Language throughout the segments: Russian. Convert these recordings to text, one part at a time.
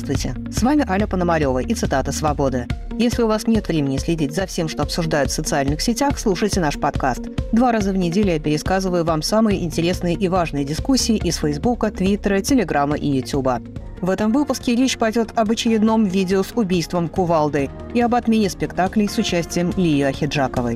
Здравствуйте, с вами Аля Пономарева и цитата «Свободы». Если у вас нет времени следить за всем, что обсуждают в социальных сетях, слушайте наш подкаст. 2 раза в неделю я пересказываю вам самые интересные и важные дискуссии из Фейсбука, Твиттера, Телеграма и Ютуба. В этом выпуске речь пойдет об очередном видео с убийством кувалдой и об отмене спектаклей с участием Лии Ахеджаковой.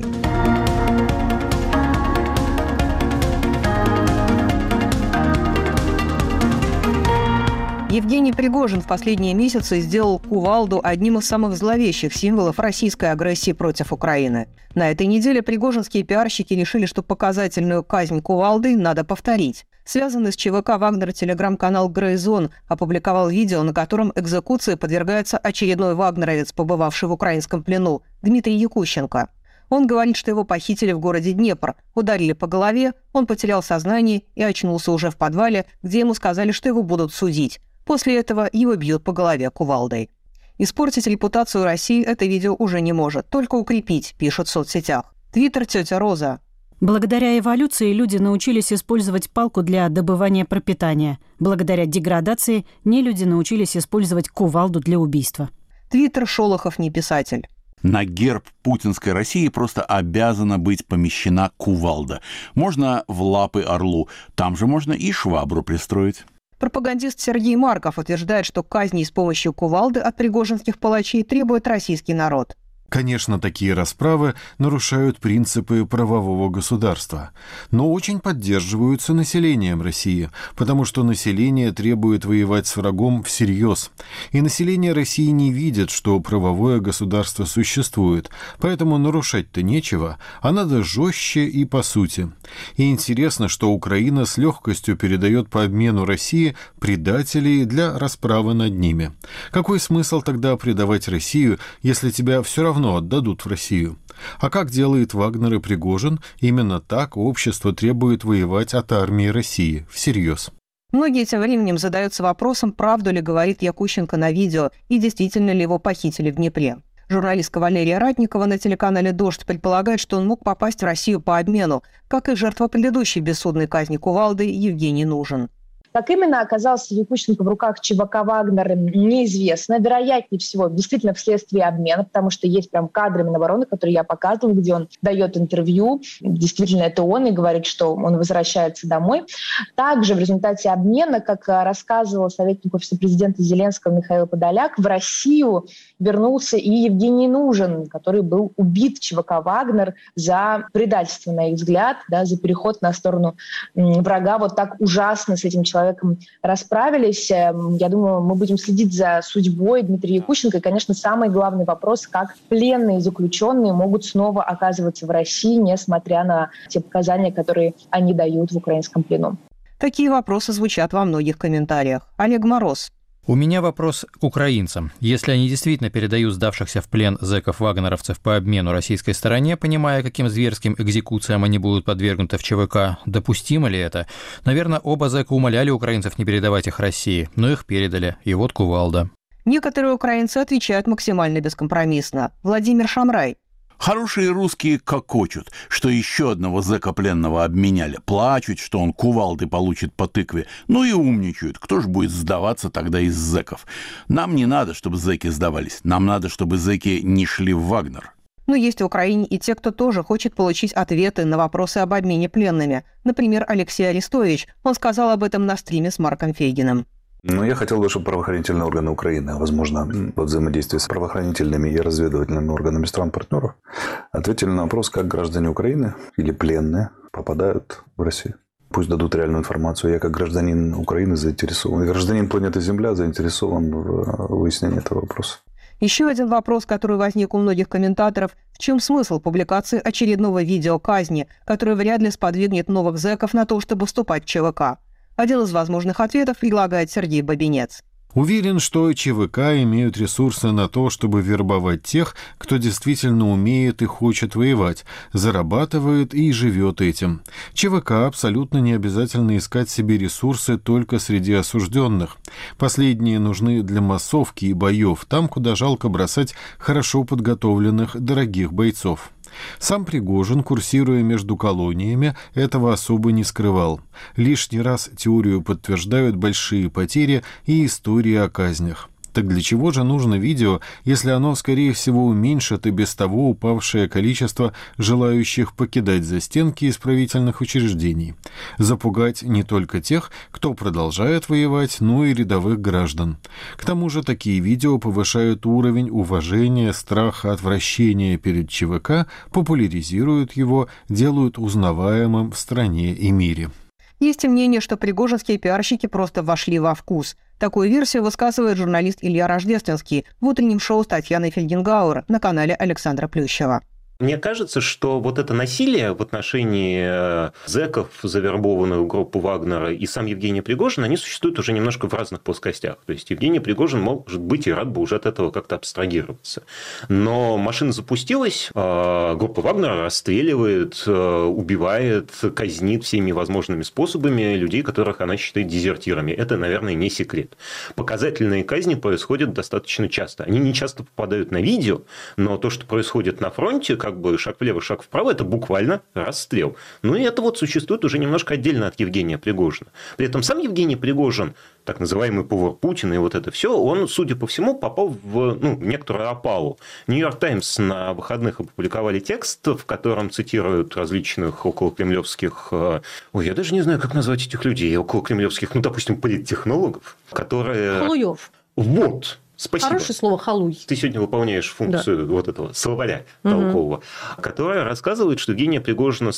Евгений Пригожин в последние месяцы сделал кувалду одним из самых зловещих символов российской агрессии против Украины. На этой неделе пригожинские пиарщики решили, что показательную казнь кувалдой надо повторить. Связанный с ЧВК «Вагнер» телеграм-канал «Грейзон» опубликовал видео, на котором экзекуции подвергается очередной вагнеровец, побывавший в украинском плену, Дмитрий Якущенко. Он говорит, что его похитили в городе Днепр, ударили по голове, он потерял сознание и очнулся уже в подвале, где ему сказали, что его будут судить. После этого его бьют по голове кувалдой. Испортить репутацию России это видео уже не может, только укрепить, пишут в соцсетях. Твиттер «Тетя Роза». Благодаря эволюции люди научились использовать палку для добывания пропитания. Благодаря деградации нелюди научились использовать кувалду для убийства. Твиттер «Шолохов не писатель». На герб путинской России просто обязана быть помещена кувалда. Можно в лапы орлу, там же можно и швабру пристроить. Пропагандист Сергей Марков утверждает, что казни с помощью кувалды от пригожинских палачей требует российский народ. Конечно, такие расправы нарушают принципы правового государства, но очень поддерживаются населением России, потому что население требует воевать с врагом всерьез. И население России не видит, что правовое государство существует, поэтому нарушать-то нечего, а надо жестче и по сути. И интересно, что Украина с легкостью передает по обмену России предателей для расправы над ними. Какой смысл тогда предавать Россию, если тебя все равно отдадут в Россию? А как делает Вагнер и Пригожин, именно так общество требует воевать от армии России всерьез. Многие тем временем задаются вопросом, правду ли говорит Якущенко на видео и действительно ли его похитили в Днепре. Журналистка Валерия Ратникова на телеканале «Дождь» предполагает, что он мог попасть в Россию по обмену, как и жертва предыдущей бессудной казни кувалдой Евгений Нужен. Как именно оказался Якущенко в руках ЧВК «Вагнер», неизвестно. Вероятнее всего, действительно вследствие обмена, потому что есть прям кадры Минобороны, которые я показывала, где он дает интервью. Действительно, это он и говорит, что он возвращается домой. Также в результате обмена, как рассказывал советник офиса президента Зеленского Михаил Подоляк, в Россию вернулся и Евгений Нужен, который был убит ЧВК «Вагнер» за предательство, на их взгляд, да, за переход на сторону врага. Вот так ужасно с этим человеком расправились. Я думаю, мы будем следить за судьбой Дмитрия Якущенко. И, конечно, самый главный вопрос, как пленные заключенные могут снова оказываться в России, несмотря на те показания, которые они дают в украинском плену. Такие вопросы звучат во многих комментариях. Олег Мороз. У меня вопрос к украинцам. Если они действительно передают сдавшихся в плен зэков-вагнеровцев по обмену российской стороне, понимая, каким зверским экзекуциям они будут подвергнуты в ЧВК, допустимо ли это? Наверное, оба зэка умоляли украинцев не передавать их России, но их передали, и вот кувалда. Некоторые украинцы отвечают максимально бескомпромиссно. Владимир Шамрай. Хорошие русские кокочут, что еще одного зэка пленного обменяли. Плачут, что он кувалды получит по тыкве. Ну и умничают. Кто ж будет сдаваться тогда из зэков? Нам не надо, чтобы зэки сдавались. Нам надо, чтобы зэки не шли в Вагнер. Но есть в Украине и те, кто тоже хочет получить ответы на вопросы об обмене пленными. Например, Алексей Арестович. Он сказал об этом на стриме с Марком Фейгиным. Я хотел бы, чтобы правоохранительные органы Украины, возможно, во взаимодействии с правоохранительными и разведывательными органами стран-партнеров, ответили на вопрос, как граждане Украины или пленные попадают в Россию. Пусть дадут реальную информацию. Я, как гражданин Украины, заинтересован. Гражданин планеты Земля заинтересован в выяснении этого вопроса. Еще один вопрос, который возник у многих комментаторов. В чем смысл публикации очередного видео казни, которое вряд ли сподвигнет новых зэков на то, чтобы вступать в ЧВК? Один из возможных ответов предлагает Сергей Бабинец. Уверен, что ЧВК имеют ресурсы на то, чтобы вербовать тех, кто действительно умеет и хочет воевать, зарабатывает и живет этим. ЧВК абсолютно не обязательно искать себе ресурсы только среди осужденных. Последние нужны для массовки и боев, там, куда жалко бросать хорошо подготовленных, дорогих бойцов. Сам Пригожин, курсируя между колониями, этого особо не скрывал. Лишний раз теорию подтверждают большие потери и истории о казнях. Так для чего же нужно видео, если оно, скорее всего, уменьшит и без того упавшее количество желающих покидать застенки исправительных учреждений? Запугать не только тех, кто продолжает воевать, но и рядовых граждан. К тому же такие видео повышают уровень уважения, страха, отвращения перед ЧВК, популяризируют его, делают узнаваемым в стране и мире. Есть и мнение, что пригожинские пиарщики просто вошли во вкус. Такую версию высказывает журналист Илья Рождественский в утреннем шоу с Татьяной Фельгенгауэр на канале Александра Плющева. Мне кажется, что вот это насилие в отношении зэков, завербованных в группу Вагнера, и сам Евгений Пригожин, они существуют уже немножко в разных плоскостях. То есть Евгений Пригожин, может быть, и рад бы уже от этого как-то абстрагироваться. Но машина запустилась, группа Вагнера расстреливает, убивает, казнит всеми возможными способами людей, которых она считает дезертирами. Это, наверное, не секрет. Показательные казни происходят достаточно часто. Они не часто попадают на видео, но то, что происходит на фронте, как бы шаг влево, шаг вправо, это буквально расстрел. Ну, и это вот существует уже немножко отдельно от Евгения Пригожина. При этом сам Евгений Пригожин, так называемый повар Путина и вот это все, он, судя по всему, попал в некоторую опалу. Нью-Йорк Таймс на выходных опубликовали текст, в котором цитируют различных околокремлевских... я даже не знаю, как назвать этих людей, околокремлевских, допустим, политтехнологов, которые... Халуев. Вот. Спасибо. Хорошее слово «халуй». Ты сегодня выполняешь функцию вот этого словаря толкового, которая рассказывает, что Евгения Пригожина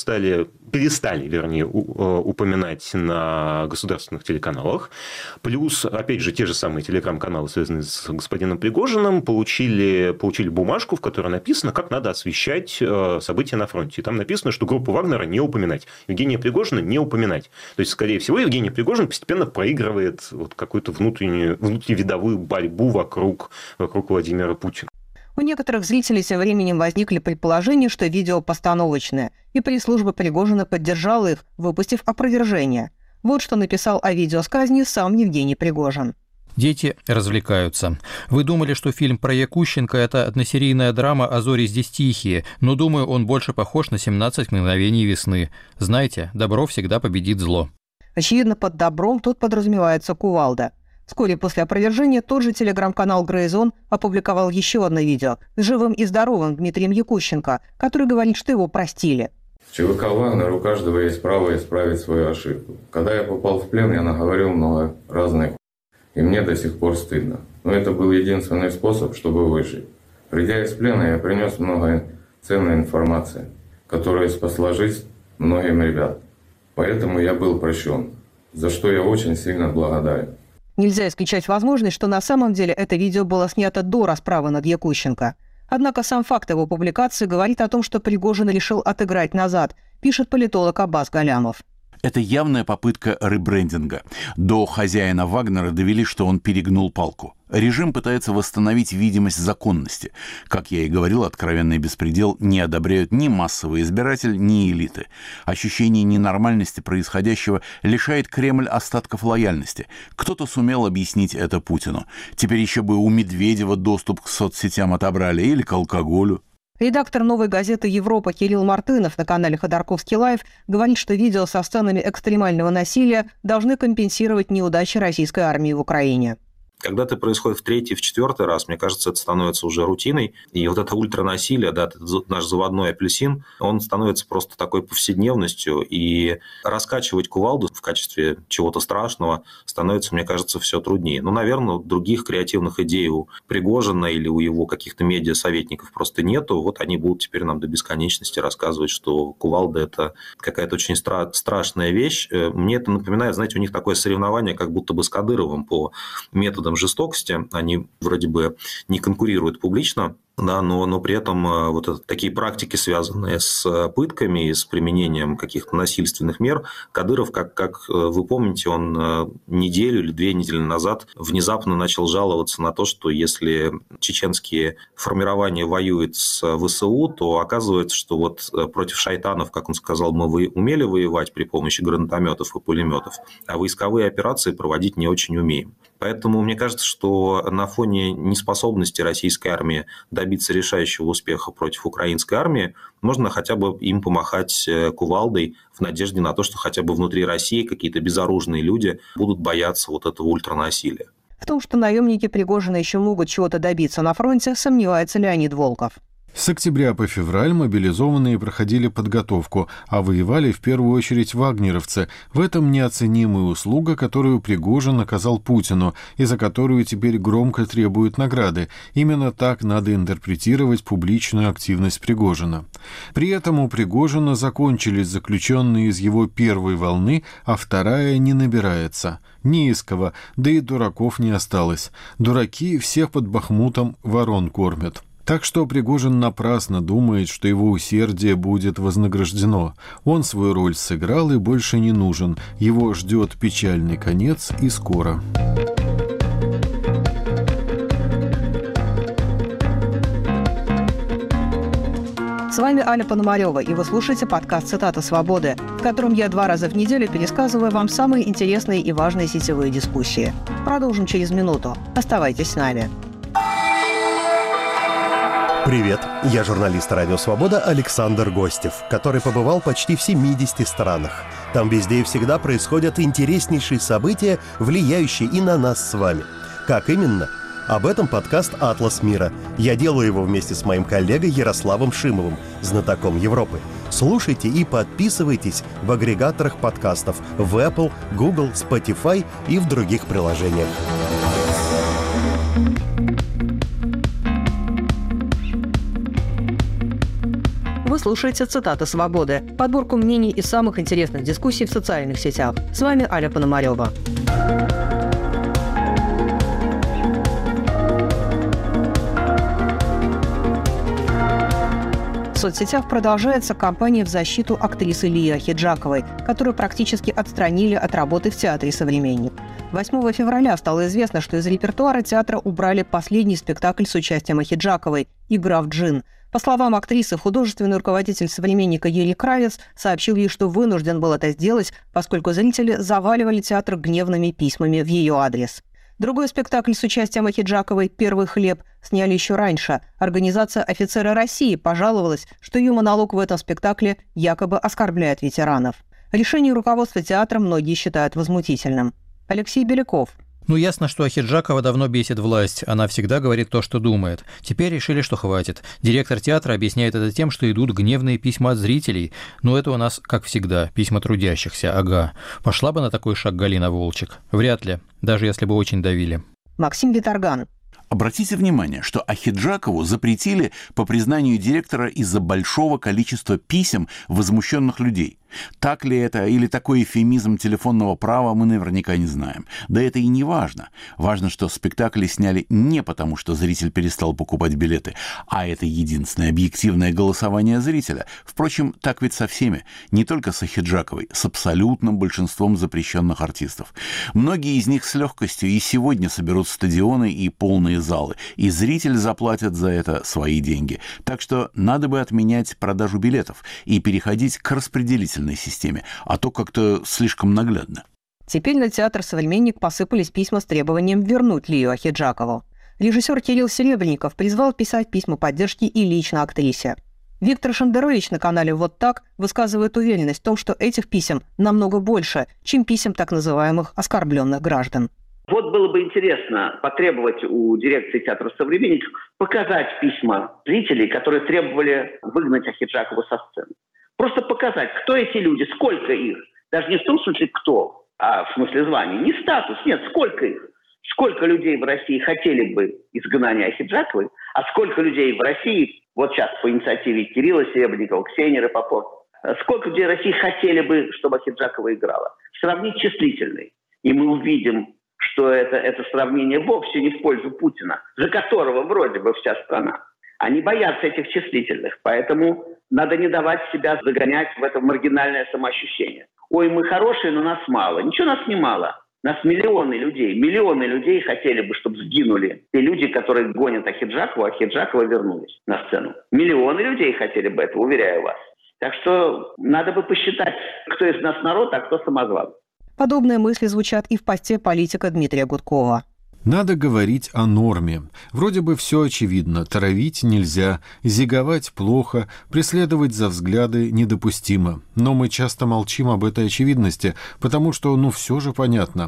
перестали упоминать на государственных телеканалах. Плюс, опять же, те же самые телеграм-каналы, связанные с господином Пригожиным, получили бумажку, в которой написано, как надо освещать события на фронте. И там написано, что группу Вагнера не упоминать, Евгения Пригожина не упоминать. То есть, скорее всего, Евгений Пригожин постепенно проигрывает вот какую-то внутривидовую борьбу вокруг Владимира Путина. У некоторых зрителей тем временем возникли предположения, что видео постановочное, и пресс-служба Пригожина поддержала их, выпустив опровержение. Вот что написал о видео с казни сам Евгений Пригожин. Дети развлекаются. Вы думали, что фильм про Якущенко – это односерийная драма «А зори здесь тихие», но, думаю, он больше похож на «17 мгновений весны». Знаете, добро всегда победит зло. Очевидно, под добром тут подразумевается кувалда. Вскоре после опровержения тот же телеграм-канал Грейзон опубликовал еще одно видео с живым и здоровым Дмитрием Якущенко, который говорит, что его простили. В ЧВК «Вагнер» у каждого есть право исправить свою ошибку. Когда я попал в плен, я наговорил много разных, и мне до сих пор стыдно. Но это был единственный способ, чтобы выжить. Придя из плена, я принес много ценной информации, которая спасла жизнь многим ребят. Поэтому я был прощен, за что я очень сильно благодарен. Нельзя исключать возможность, что на самом деле это видео было снято до расправы над Якущенко. Однако сам факт его публикации говорит о том, что Пригожин решил отыграть назад, пишет политолог Аббас Галямов. Это явная попытка ребрендинга. До хозяина Вагнера довели, что он перегнул палку. Режим пытается восстановить видимость законности. Как я и говорил, откровенный беспредел не одобряют ни массовый избиратель, ни элиты. Ощущение ненормальности происходящего лишает Кремль остатков лояльности. Кто-то сумел объяснить это Путину. Теперь еще бы у Медведева доступ к соцсетям отобрали или к алкоголю. Редактор «Новой газеты Европа» Кирилл Мартынов на канале «Ходорковский лайв» говорит, что видео со сценами экстремального насилия должны компенсировать неудачи российской армии в Украине. Когда это происходит в третий, в четвертый раз, мне кажется, это становится уже рутиной. И вот это ультранасилие, да, наш заводной апельсин, он становится просто такой повседневностью. И раскачивать кувалду в качестве чего-то страшного становится, мне кажется, все труднее. Ну, наверное, других креативных идей у Пригожина или у его каких-то медиасоветников просто нету. Вот они будут теперь нам до бесконечности рассказывать, что кувалда – это какая-то очень страшная вещь. Мне это напоминает, знаете, у них такое соревнование, как будто бы с Кадыровым по методам жестокости. Они вроде бы не конкурируют публично, да, но при этом вот это, такие практики, связанные с пытками и с применением каких-то насильственных мер, Кадыров, как вы помните, он неделю или 2 недели назад внезапно начал жаловаться на то, что если чеченские формирования воюют с ВСУ, то оказывается, что вот против шайтанов, как он сказал, мы умели воевать при помощи гранатометов и пулеметов, а войсковые операции проводить не очень умеем. Поэтому мне кажется, что на фоне неспособности российской армии добиться решающего успеха против украинской армии, можно хотя бы им помахать кувалдой в надежде на то, что хотя бы внутри России какие-то безоружные люди будут бояться вот этого ультранасилия. В том, что наемники Пригожина еще могут чего-то добиться на фронте, сомневается Леонид Волков. С октября по февраль мобилизованные проходили подготовку, а воевали в первую очередь вагнеровцы. В этом неоценимая услуга, которую Пригожин оказал Путину, и за которую теперь громко требуют награды. Именно так надо интерпретировать публичную активность Пригожина. При этом у Пригожина закончились заключенные из его первой волны, а вторая не набирается. Не из кого, да и дураков не осталось. Дураки всех под Бахмутом ворон кормят. Так что Пригожин напрасно думает, что его усердие будет вознаграждено. Он свою роль сыграл и больше не нужен. Его ждет печальный конец и скоро. С вами Аля Пономарева, и вы слушаете подкаст «Цитата свободы», в котором я 2 раза в неделю пересказываю вам самые интересные и важные сетевые дискуссии. Продолжим через минуту. Оставайтесь с нами. Привет, я журналист «Радио Свобода» Александр Гостев, который побывал почти в 70 странах. Там везде и всегда происходят интереснейшие события, влияющие и на нас с вами. Как именно? Об этом подкаст «Атлас мира». Я делаю его вместе с моим коллегой Ярославом Шимовым, знатоком Европы. Слушайте и подписывайтесь в агрегаторах подкастов в Apple, Google, Spotify и в других приложениях. Вы слушаете «Цитаты свободы», подборку мнений и самых интересных дискуссий в социальных сетях. С вами Аля Пономарева. В соцсетях продолжается кампания в защиту актрисы Лии Ахеджаковой, которую практически отстранили от работы в театре «Современник». 8 февраля стало известно, что из репертуара театра убрали последний спектакль с участием Ахеджаковой «Игра в джин». По словам актрисы, художественный руководитель «Современника» Юрий Кравец сообщил ей, что вынужден был это сделать, поскольку зрители заваливали театр гневными письмами в ее адрес. Другой спектакль с участием Ахеджаковой «Первый хлеб» сняли еще раньше. Организация «Офицеры России» пожаловалась, что ее монолог в этом спектакле якобы оскорбляет ветеранов. Решение руководства театра многие считают возмутительным. Алексей Беляков. Ясно, что Ахеджакова давно бесит власть. Она всегда говорит то, что думает. Теперь решили, что хватит. Директор театра объясняет это тем, что идут гневные письма от зрителей. Это у нас, как всегда, письма трудящихся. Ага. Пошла бы на такой шаг Галина Волчек? Вряд ли. Даже если бы очень давили. Максим Виторган. Обратите внимание, что Ахеджакову запретили по признанию директора из-за большого количества писем возмущенных людей. Так ли это или такой эвфемизм телефонного права, мы наверняка не знаем. Да это и не важно. Важно, что спектакли сняли не потому, что зритель перестал покупать билеты, а это единственное объективное голосование зрителя. Впрочем, так ведь со всеми. Не только с Ахеджаковой, с абсолютным большинством запрещенных артистов. Многие из них с легкостью и сегодня соберут стадионы и полные залы, и зритель заплатит за это свои деньги. Так что надо бы отменять продажу билетов и переходить к распределительной системе, а то как-то слишком наглядно. Теперь на театр «Современник» посыпались письма с требованием вернуть Лию Ахеджакову. Режиссер Кирилл Серебренников призвал писать письма поддержки и лично актрисе. Виктор Шендерович на канале «Вот так» высказывает уверенность в том, что этих писем намного больше, чем писем так называемых оскорбленных граждан. Вот было бы интересно потребовать у дирекции театра «Современник» показать письма зрителей, которые требовали выгнать Ахеджакову со сцены. Просто показать, кто эти люди, сколько их. Даже не в том смысле кто, а в смысле звания. Не статус, нет, сколько их. Сколько людей в России хотели бы изгнания Ахеджаковой, а сколько людей в России, вот сейчас по инициативе Кирилла Серебренникова, Ксении Рапопорт, сколько людей в России хотели бы, чтобы Ахеджакова играла. Сравнить числительный. И мы увидим, что это сравнение вовсе не в пользу Путина, за которого вроде бы вся страна. Они боятся этих числительных, поэтому надо не давать себя загонять в это маргинальное самоощущение. Ой, мы хорошие, но нас мало. Ничего нас не мало. Нас миллионы людей. Миллионы людей хотели бы, чтобы сгинули те люди, которые гонят Ахеджакову, а Ахеджакова вернулись на сцену. Миллионы людей хотели бы этого, уверяю вас. Так что надо бы посчитать, кто из нас народ, а кто самозван. Подобные мысли звучат и в посте политика Дмитрия Гудкова. Надо говорить о норме. Вроде бы все очевидно. Травить нельзя, зиговать плохо, преследовать за взгляды недопустимо. Но мы часто молчим об этой очевидности, потому что, все же понятно.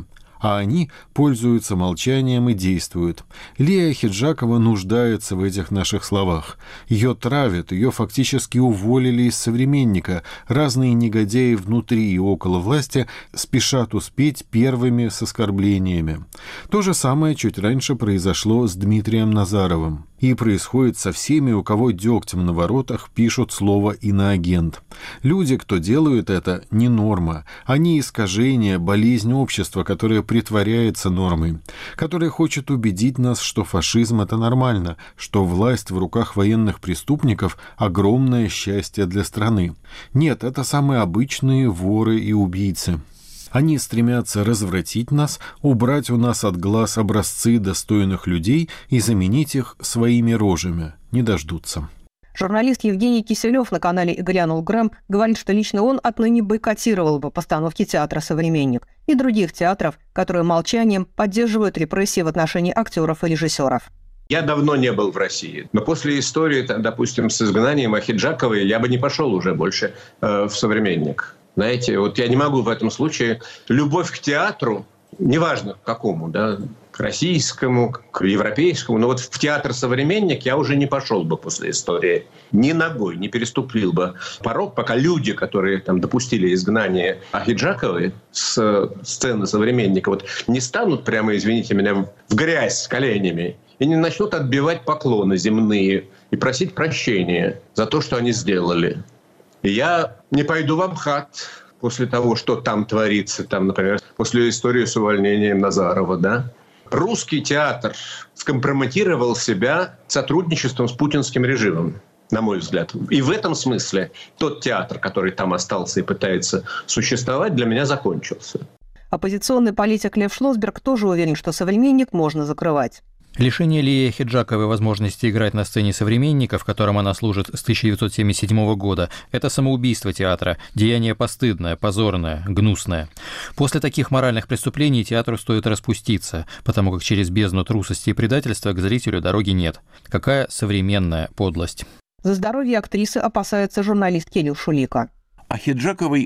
а они пользуются молчанием и действуют. Лия Ахеджакова нуждается в этих наших словах. Ее травят, ее фактически уволили из «Современника». Разные негодяи внутри и около власти спешат успеть первыми с оскорблениями. То же самое чуть раньше произошло с Дмитрием Назаровым. И происходит со всеми, у кого дегтем на воротах пишут слово «иноагент». Люди, кто делают это, не норма. Они искажение, болезнь общества, которое притворяется нормой, которое хочет убедить нас, что фашизм – это нормально, что власть в руках военных преступников – огромное счастье для страны. Нет, это самые обычные воры и убийцы. Они стремятся развратить нас, убрать у нас от глаз образцы достойных людей и заменить их своими рожами. Не дождутся. Журналист Евгений Киселев на канале «Грянул Грэм» говорит, что лично он отныне бойкотировал бы постановки театра «Современник» и других театров, которые молчанием поддерживают репрессии в отношении актеров и режиссеров. Я давно не был в России, но после истории, допустим, с изгнанием Ахеджаковой я бы не пошел уже больше в «Современник». Знаете, вот я не могу в этом случае любовь к театру, неважно к какому, да, к российскому, к европейскому, но вот в театр «Современник» я уже не пошел бы после истории. Ни ногой не переступил бы порог, пока люди, которые там допустили изгнание Ахеджаковой с сцены «Современника», вот не станут прямо, извините меня, в грязь с коленями и не начнут отбивать поклоны земные и просить прощения за то, что они сделали. Я не пойду в МХАТ после того, что там творится, там, например, после истории с увольнением Назарова, да. Русский театр скомпрометировал себя сотрудничеством с путинским режимом, на мой взгляд. И в этом смысле тот театр, который там остался и пытается существовать, для меня закончился. Оппозиционный политик Лев Шлосберг тоже уверен, что «Современник» можно закрывать. Лишение Лии Ахеджаковой возможности играть на сцене «Современника», в котором она служит с 1977 года, это самоубийство театра, деяние постыдное, позорное, гнусное. После таких моральных преступлений театру стоит распуститься, потому как через бездну трусости и предательства к зрителю дороги нет. Какая современная подлость. За здоровье актрисы опасается журналист Кирилл Шулика. Ахеджаковой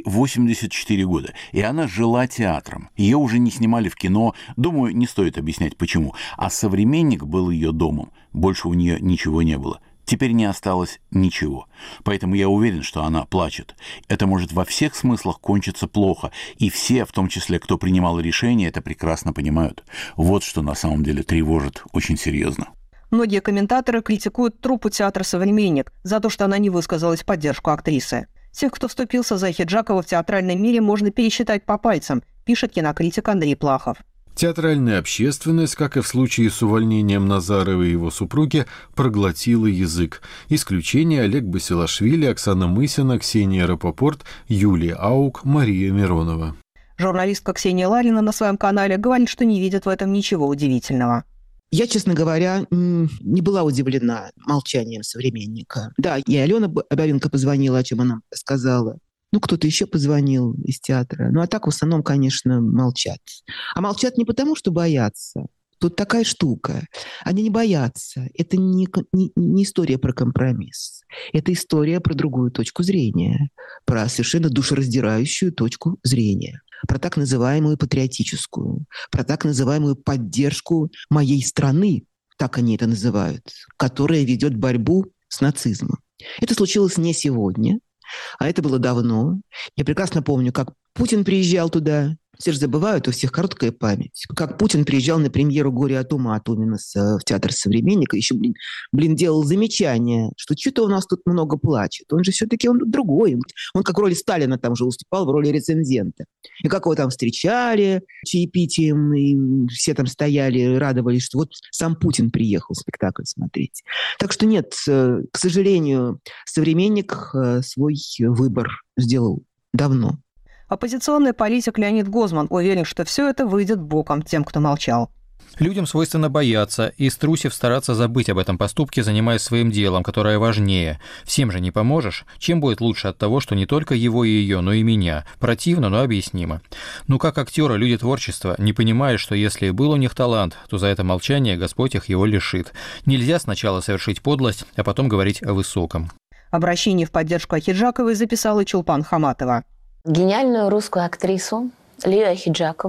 84 года, и она жила театром. Ее уже не снимали в кино, думаю, не стоит объяснять почему. А «Современник» был ее домом, больше у нее ничего не было. Теперь не осталось ничего. Поэтому я уверен, что она плачет. Это может во всех смыслах кончиться плохо, и все, в том числе, кто принимал решение, это прекрасно понимают. Вот что на самом деле тревожит очень серьезно. Многие комментаторы критикуют труппу театра «Современник» за то, что она не высказалась в поддержку актрисы. Тех, кто вступился за Ахеджакову в театральном мире, можно пересчитать по пальцам, пишет кинокритик Андрей Плахов. Театральная общественность, как и в случае с увольнением Назарова и его супруги, проглотила язык. Исключение: Олег Басилашвили, Оксана Мысина, Ксения Рапопорт, Юлия Аук, Мария Миронова. Журналистка Ксения Ларина на своем канале говорит, что не видит в этом ничего удивительного. Я, честно говоря, не была удивлена молчанием «Современника». Да, и Алена Бабенко позвонила, о чем она сказала. Кто-то еще позвонил из театра. А так в основном, конечно, молчат. А молчат не потому, что боятся. Тут такая штука. Они не боятся. Это не история про компромисс. Это история про другую точку зрения. Про совершенно душераздирающую точку зрения. Про так называемую патриотическую, про так называемую поддержку моей страны, так они это называют, которая ведет борьбу с нацизмом. Это случилось не сегодня, а это было давно. Я прекрасно помню, как Путин приезжал туда. Все же забывают, у всех короткая память. Как Путин приезжал на премьеру «Горе от ума» от Уминаса в театр «Современника», еще, делал замечание, что что-то у нас тут много плачет. Он же все-таки он другой. Он как в роли Сталина там же выступал, в роли рецензента. И как его там встречали чаепитием, и все там стояли, радовались, что вот сам Путин приехал спектакль смотреть. Так что нет, к сожалению, «Современник» свой выбор сделал давно. Оппозиционный политик Леонид Гозман уверен, что все это выйдет боком тем, кто молчал. Людям свойственно бояться и, струсив, стараться забыть об этом поступке, занимаясь своим делом, которое важнее. Всем же не поможешь. Чем будет лучше от того, что не только его и ее, но и меня? Противно, но объяснимо. Как актеры, люди творчества, не понимают, что если был у них талант, то за это молчание Господь их его лишит. Нельзя сначала совершить подлость, а потом говорить о высоком. Обращение в поддержку Ахеджаковой записала Чулпан Хаматова. Гениальную русскую актрису Лию Ахеджакову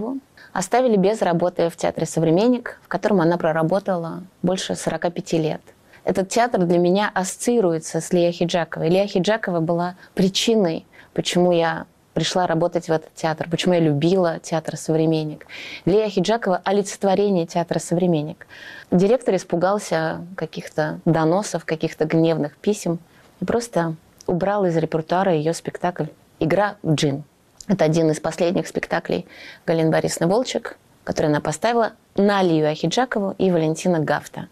оставили без работы в театре «Современник», в котором она проработала больше 45 лет. Этот театр для меня ассоциируется с Лией Ахеджаковой. Лия Ахеджакова была причиной, почему я пришла работать в этот театр, почему я любила театр «Современник». Лия Ахеджакова – олицетворение театра «Современник». Директор испугался каких-то доносов, каких-то гневных писем и просто убрал из репертуара ее спектакль «Игра в джин». Это один из последних спектаклей Галины Борисовны Волчек, который она поставила на Лию Ахеджакову и Валентина Гафта.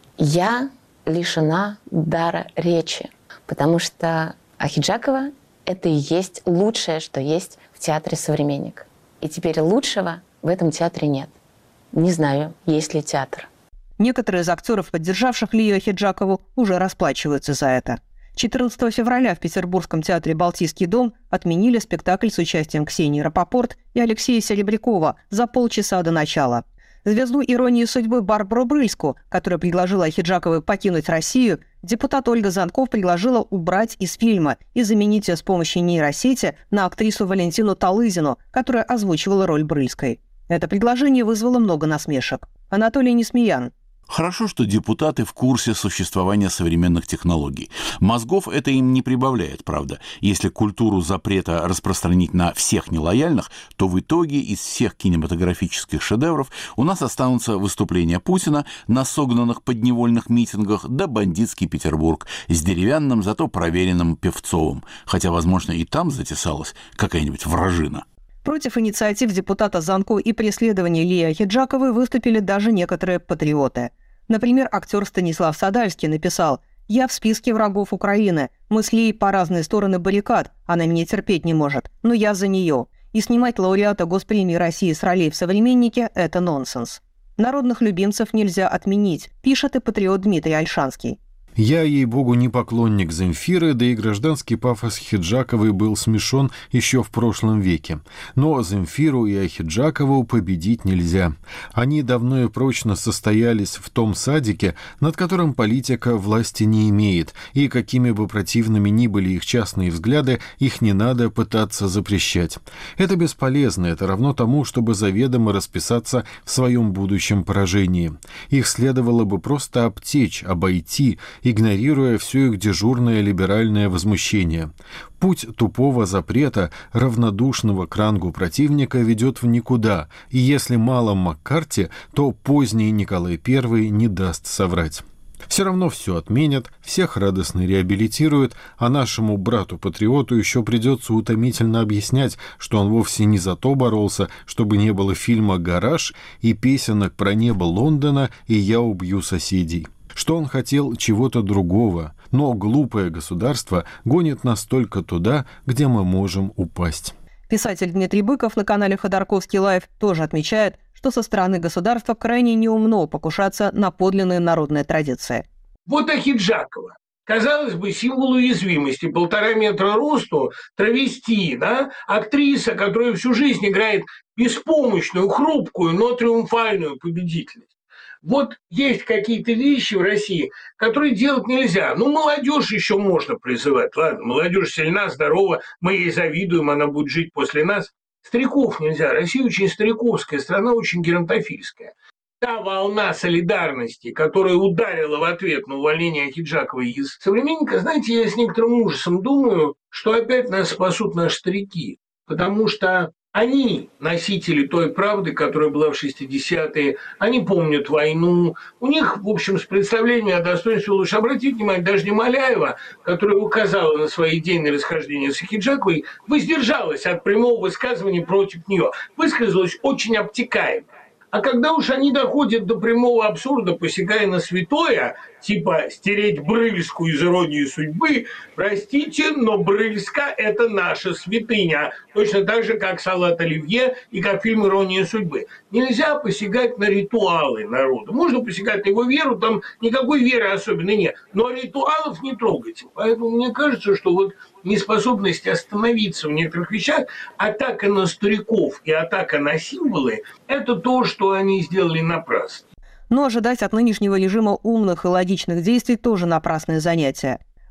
Я лишена дара речи, потому что Ахеджакова – это и есть лучшее, что есть в театре «Современник». И теперь лучшего в этом театре нет. Не знаю, есть ли театр. Некоторые из актеров, поддержавших Лию Ахеджакову, уже расплачиваются за это. 14 февраля в Петербургском театре «Балтийский дом» отменили спектакль с участием Ксении Рапопорт и Алексея Серебрякова за полчаса до начала. Звезду «Иронии судьбы» Барбару Брыльску, которая предложила Ахеджаковой покинуть Россию, депутат Ольга Занков предложила убрать из фильма и заменить ее с помощью нейросети на актрису Валентину Талызину, которая озвучивала роль Брыльской. Это предложение вызвало много насмешек. Анатолий Несмеян. Хорошо, что депутаты в курсе существования современных технологий. Мозгов это им не прибавляет, правда. Если культуру запрета распространить на всех нелояльных, то в итоге из всех кинематографических шедевров у нас останутся выступления Путина на согнанных подневольных митингах да бандитский Петербург с деревянным, зато проверенным Певцовым. Хотя, возможно, и там затесалась какая-нибудь вражина. Против инициатив депутата Занко и преследования Лии Ахеджаковой выступили даже некоторые патриоты. Например, актер Станислав Садальский написал: «Я в списке врагов Украины. Мы с Лией по разные стороны баррикад. Она меня терпеть не может. Но я за нее. И снимать лауреата Госпремии России с ролей в «Современнике» – это нонсенс». Народных любимцев нельзя отменить, пишет и патриот Дмитрий Ольшанский. Я, ей-богу, не поклонник Земфиры, да и гражданский пафос Ахеджаковой был смешон еще в прошлом веке. Но Земфиру и Ахеджакову победить нельзя. Они давно и прочно состоялись в том садике, над которым политика власти не имеет, и какими бы противными ни были их частные взгляды, их не надо пытаться запрещать. Это бесполезно, это равно тому, чтобы заведомо расписаться в своем будущем поражении. Их следовало бы просто обтечь, обойти, игнорируя все их дежурное либеральное возмущение. Путь тупого запрета, равнодушного к рангу противника, ведет в никуда, и если мало Маккарти, то поздний Николай I не даст соврать. Все равно все отменят, всех радостно реабилитируют, а нашему брату-патриоту еще придется утомительно объяснять, что он вовсе не за то боролся, чтобы не было фильма «Гараж» и песенок про небо Лондона и «Я убью соседей». Что он хотел чего-то другого, но глупое государство гонит нас только туда, где мы можем упасть. Писатель Дмитрий Быков на канале «Ходорковский лайв» тоже отмечает, что со стороны государства крайне неумно покушаться на подлинные народные традиции. Вот Ахеджакова. Казалось бы, символ уязвимости, 1,5 метра росту, травести, да? Актриса, которая всю жизнь играет беспомощную, хрупкую, но триумфальную победительницу. Вот есть какие-то вещи в России, которые делать нельзя. Ну, молодежь еще можно призывать. Ладно, молодежь сильна, здорова, мы ей завидуем, она будет жить после нас. Стариков нельзя. Россия очень стариковская страна, очень геронтофильская. Та волна солидарности, которая ударила в ответ на увольнение Ахеджаковой из «Современника», знаете, я с некоторым ужасом думаю, что опять нас спасут наши старики. Потому что они носители той правды, которая была в 60-е, они помнят войну. У них, в общем, с представлением о достоинстве лучше обратить внимание, даже не Маляева, которая указала на свои идейные расхождения с Ахеджаковой, воздержалась от прямого высказывания против нее. Высказалась очень обтекаемо. А когда уж они доходят до прямого абсурда, посягая на святое, типа стереть Брыльскую из «Иронии судьбы», простите, но Брыльска – это наша святыня. Точно так же, как салат оливье и как фильм «Ирония судьбы». Нельзя посягать на ритуалы народа. Можно посягать на его веру, там никакой веры особенной нет. Но ритуалов не трогайте. Поэтому мне кажется, что вот неспособность остановиться в некоторых вещах, атака на стариков и атака на символы – это то, что они сделали напрасно. Но ожидать от нынешнего режима умных и логичных действий тоже напрасное занятие.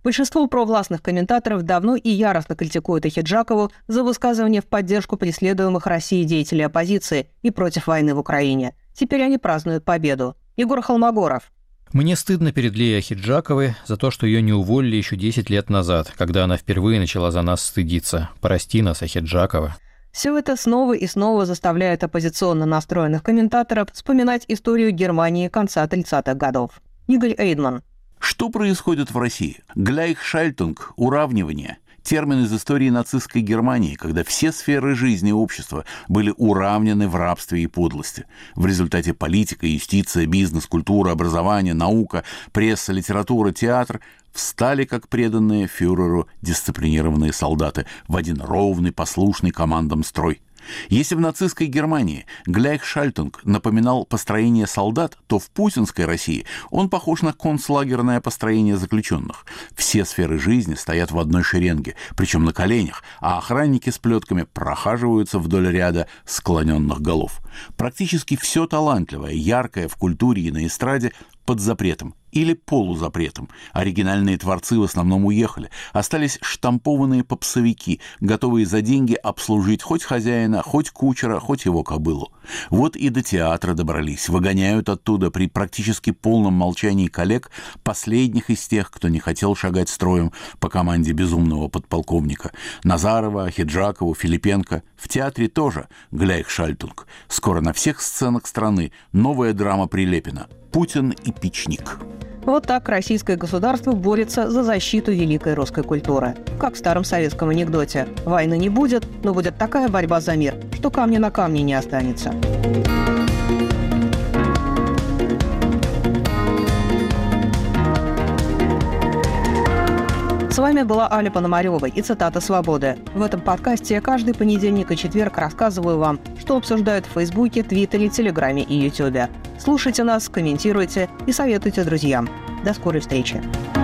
Большинство провластных комментаторов давно и яростно критикуют Ахеджакову за высказывания в поддержку преследуемых Россией деятелей оппозиции и против войны в Украине. Теперь они празднуют победу. Егор Холмогоров. Мне стыдно перед Леей Ахеджаковой за то, что ее не уволили еще 10 лет назад, когда она впервые начала за нас стыдиться. Прости нас, Ахеджакова. Все это снова и снова заставляет оппозиционно настроенных комментаторов вспоминать историю Германии конца 30-х годов. Игорь Эйдман. Что происходит в России? Gleichschaltung, уравнивание. Термин из истории нацистской Германии, когда все сферы жизни общества были уравнены в рабстве и подлости. В результате политика, юстиция, бизнес, культура, образование, наука, пресса, литература, театр встали как преданные фюреру дисциплинированные солдаты в один ровный, послушный командам строй. Если в нацистской Германии Gleichschaltung напоминал построение солдат, то в путинской России он похож на концлагерное построение заключенных. Все сферы жизни стоят в одной шеренге, причем на коленях, а охранники с плетками прохаживаются вдоль ряда склоненных голов. Практически все талантливое, яркое в культуре и на эстраде под запретом или полузапретом. Оригинальные творцы в основном уехали. Остались штампованные попсовики, готовые за деньги обслужить хоть хозяина, хоть кучера, хоть его кобылу. Вот и до театра добрались. Выгоняют оттуда при практически полном молчании коллег последних из тех, кто не хотел шагать строем по команде безумного подполковника. Назарова, Ахеджакову, Филипенко. В театре тоже Gleichschaltung. Скоро на всех сценах страны новая драма Прилепина. Путин и печник. Вот так российское государство борется за защиту великой русской культуры. Как в старом советском анекдоте. Войны не будет, но будет такая борьба за мир, что камня на камне не останется. С вами была Аля Пономарева и цитата «Свободы». В этом подкасте я каждый понедельник и четверг рассказываю вам, что обсуждают в Фейсбуке, Твиттере, Телеграме и Ютубе. Слушайте нас, комментируйте и советуйте друзьям. До скорой встречи.